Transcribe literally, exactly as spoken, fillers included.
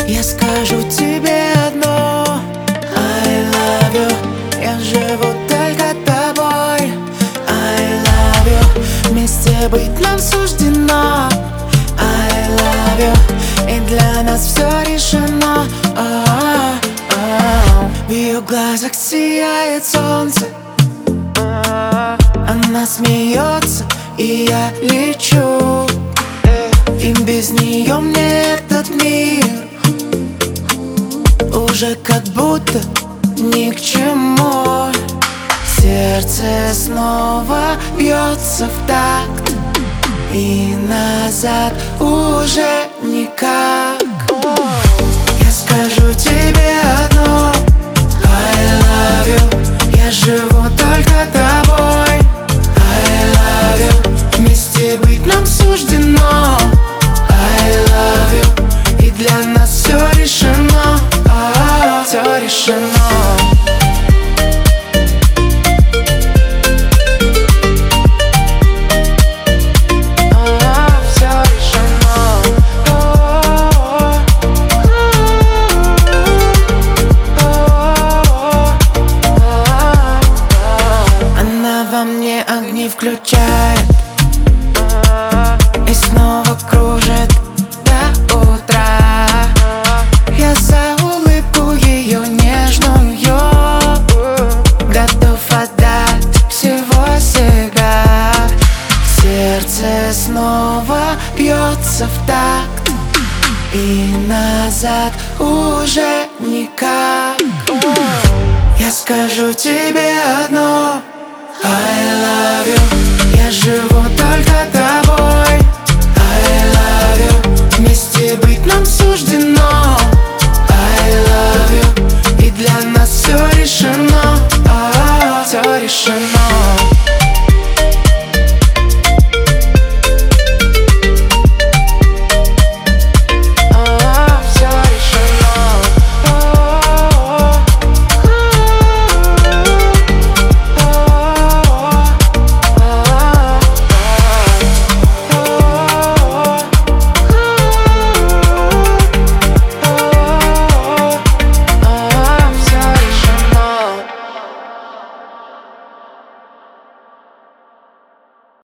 Я скажу тебе одно: I love you. Я живу только тобой. I love you. Вместе быть нам суждено. I love you. И для нас все решено. Oh-oh-oh. В ее глазах сияет солнце. Она смеется, и я лечу. И без нее мне этот мир уже как будто ни к чему. Сердце снова бьется в такт, и назад уже никак. Я скажу тебе одно: I love you. Я живу только тобой. I love you. Вместе быть нам суждено. I love you. И для нас все решено. Oh, все решено. Огни включает и снова кружит до утра. Я за улыбку ее нежную готов отдать всего себя. Сердце снова бьется в такт, и назад уже никак. Я скажу тебе одно: I love you. Я живу только тобой. I love you. Вместе быть нам суждено. I love you. И для нас все решено. Oh, все решено.